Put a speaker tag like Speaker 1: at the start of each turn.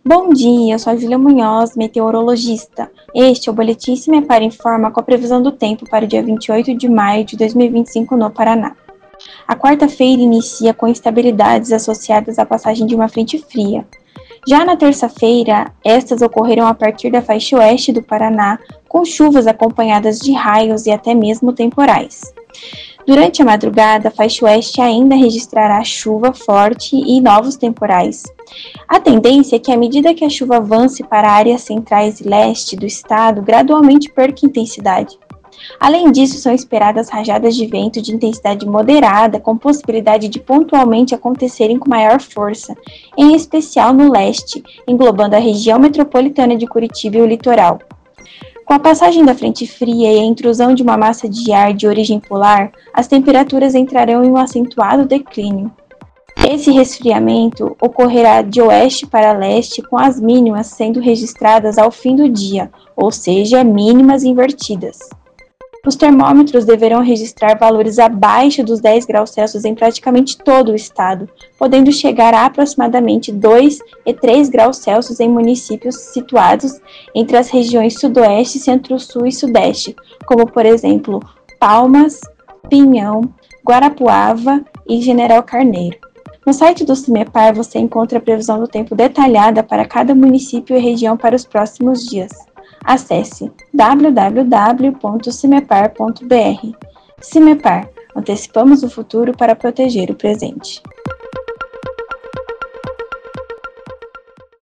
Speaker 1: Bom dia, eu sou a Júlia Munhoz, meteorologista. Este é o Boletim CIMEPAR Informa com a previsão do tempo para o dia 28 de maio de 2025 no Paraná. A quarta-feira inicia com instabilidades associadas à passagem de uma frente fria. Já na terça-feira, estas ocorrerão a partir da faixa oeste do Paraná, com chuvas acompanhadas de raios e até mesmo temporais. Durante a madrugada, a faixa oeste ainda registrará chuva forte e novos temporais. A tendência é que, à medida que a chuva avance para áreas centrais e leste do estado, gradualmente perca intensidade. Além disso, são esperadas rajadas de vento de intensidade moderada, com possibilidade de pontualmente acontecerem com maior força, em especial no leste, englobando a região metropolitana de Curitiba e o litoral. Com a passagem da frente fria e a intrusão de uma massa de ar de origem polar, as temperaturas entrarão em um acentuado declínio. Esse resfriamento ocorrerá de oeste para leste, com as mínimas sendo registradas ao fim do dia, ou seja, mínimas invertidas. Os termômetros deverão registrar valores abaixo dos 10 graus Celsius em praticamente todo o estado, podendo chegar a aproximadamente 2 e 3 graus Celsius em municípios situados entre as regiões Sudoeste, Centro-Sul e Sudeste, como, por exemplo, Palmas, Pinhão, Guarapuava e General Carneiro. No site do CIMEPAR você encontra a previsão do tempo detalhada para cada município e região para os próximos dias. Acesse www.cimepar.br. CIMEPAR, antecipamos o futuro para proteger o presente.